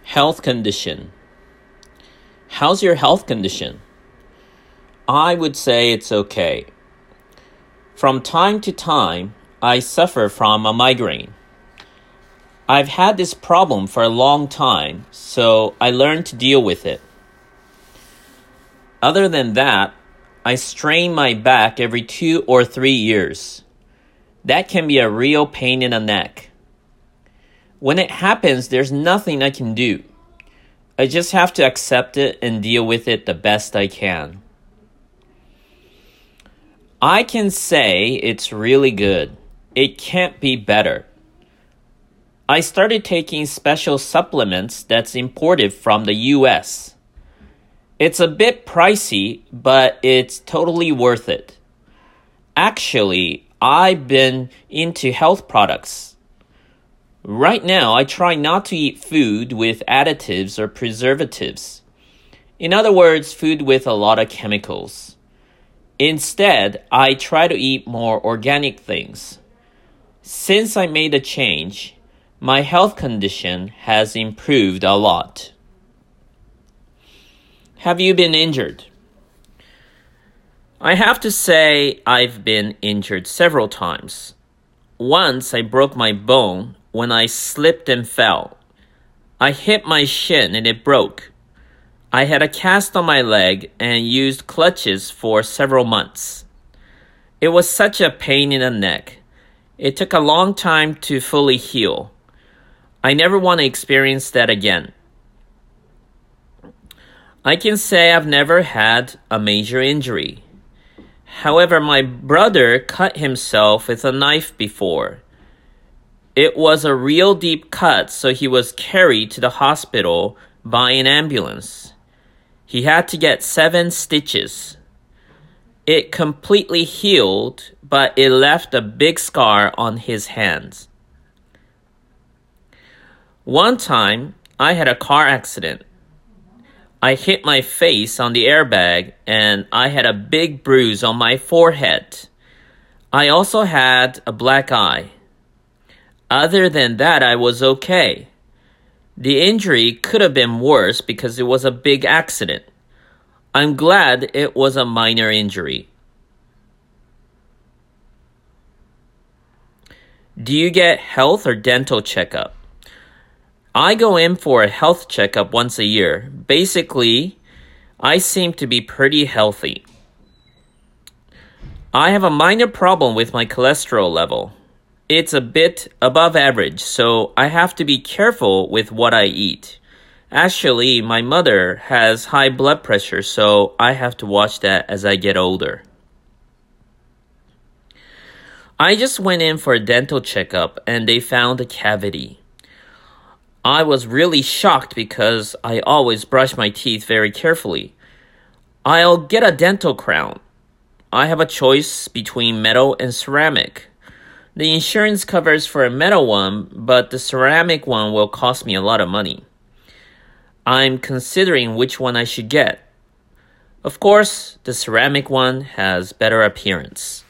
Health condition. How's your health condition? I would say it's okay. From time to time, I suffer from a migraine. I've had this problem for a long time, so I learned to deal with it. Other than that, I strain my back every 2 or 3 years. That can be a real pain in the neck. When it happens, there's nothing I can do. I just have to accept it and deal with it the best I can. I can say it's really good. It can't be better. I started taking special supplements that's imported from the US. It's a bit pricey, but it's totally worth it. Actually, I've been into health products. Right now, I try not to eat food with additives or preservatives. In other words, food with a lot of chemicals. Instead, I try to eat more organic things. Since I made a change, my health condition has improved a lot. Have you been injured? I have to say I've been injured several times. Once I broke my bone when I slipped and fell. I hit my shin and it broke. I had a cast on my leg and used crutches for several months. It was such a pain in the neck. It took a long time to fully heal. I never want to experience that again. I can say I've never had a major injury. However, my brother cut himself with a knife before. It was a real deep cut, so he was carried to the hospital by an ambulance. He had to get 7 stitches. It completely healed, but it left a big scar on his hands. One time, I had a car accident. I hit my face on the airbag and I had a big bruise on my forehead. I also had a black eye. Other than that, I was okay. The injury could have been worse because it was a big accident. I'm glad it was a minor injury. Do you get health or dental checkup? I go in for a health checkup once a year. Basically, I seem to be pretty healthy. I have a minor problem with my cholesterol level. It's a bit above average, so I have to be careful with what I eat. Actually, my mother has high blood pressure, so I have to watch that as I get older. I just went in for a dental checkup and they found a cavity. I was really shocked because I always brush my teeth very carefully. I'll get a dental crown. I have a choice between metal and ceramic. The insurance covers for a metal one, but the ceramic one will cost me a lot of money. I'm considering which one I should get. Of course, the ceramic one has better appearance.